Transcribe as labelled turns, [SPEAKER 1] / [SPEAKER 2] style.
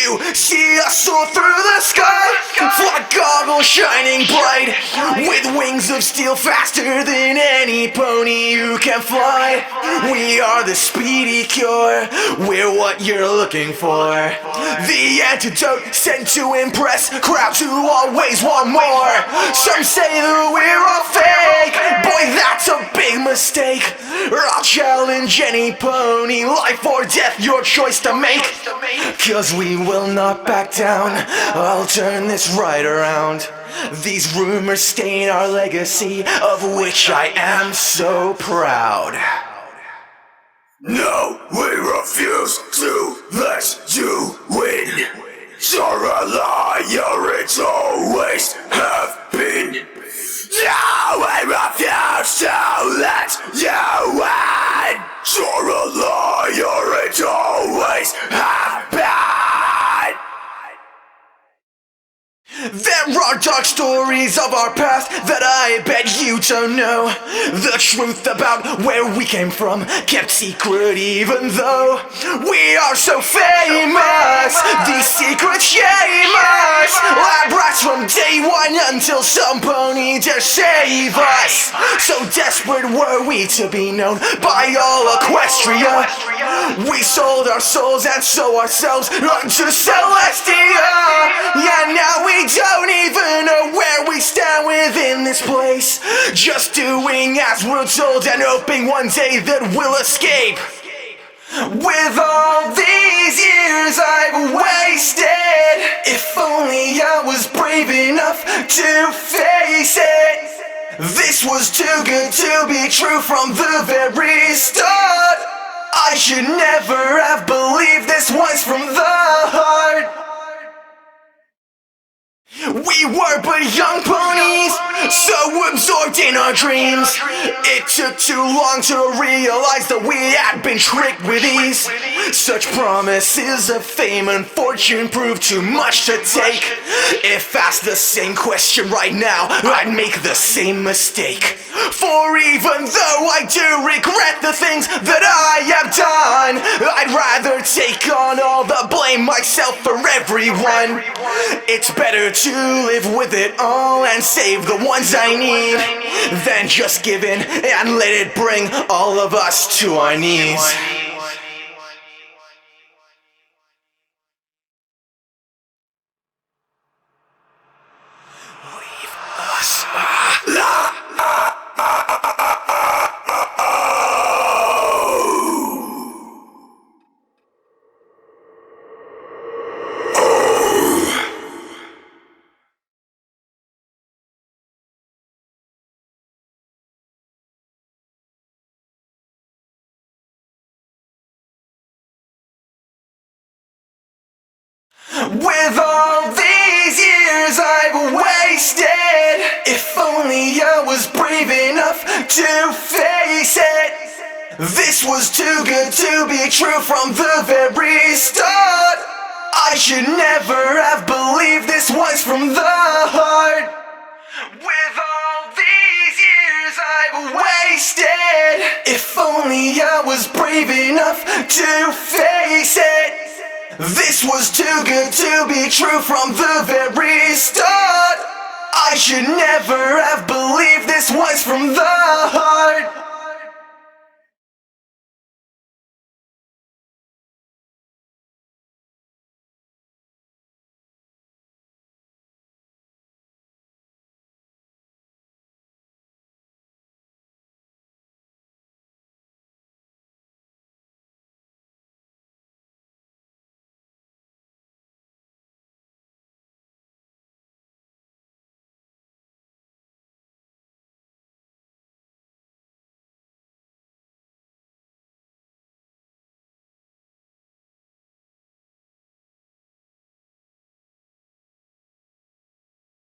[SPEAKER 1] you see us soar through the sky, fly goggles shining bright, with wings of steel faster than any pony you can fly. We are the speedy cure, we're what you're looking for, the antidote sent to impress crowds who always want more. Some say that we're all fake, boy that's a big mistake. I'll challenge any pony, life or death, your choice to make. Cause we will not back down, I'll turn this right around. These rumors stain our legacy, of which I am so proud.
[SPEAKER 2] No, we refuse to let you win. You're a liar, it's always have been. No, we refuse to let you win. You're a liar, it always have been.
[SPEAKER 1] There are dark stories of our past that I bet you don't know. The truth about where we came from, kept secret even though we are so famous. These secrets shame us, lab rats from day one until some pony dare save us. So desperate were we to be known by all Equestria, we sold our souls and so ourselves unto Celestia. Yeah, now we don't even know where we stand within this place, just doing as we're told and hoping one day that we'll escape. With all these years I've wasted, if only I was brave enough to face it. This was too good to be true from the very start. I should never have believed this was from the heart. We were but young ponies, so absorbed in our dreams. It took too long to realize that we had been tricked with ease. Such promises of fame and fortune proved too much to take. If asked the same question right now, I'd make the same mistake. For even though I do regret the things that I have done, I'd rather take on all the blame myself for everyone. It's better to live with it all and save the ones I need than just give in and let it bring all of us to our knees. Leave us with all these years I've wasted, if only I was brave enough to face it. This was too good to be true from the very start. I should never have believed this was from the heart. With all these years I've wasted, if only I was brave enough to face it. This was too good to be true from the very start. I should never have believed this was from the heart.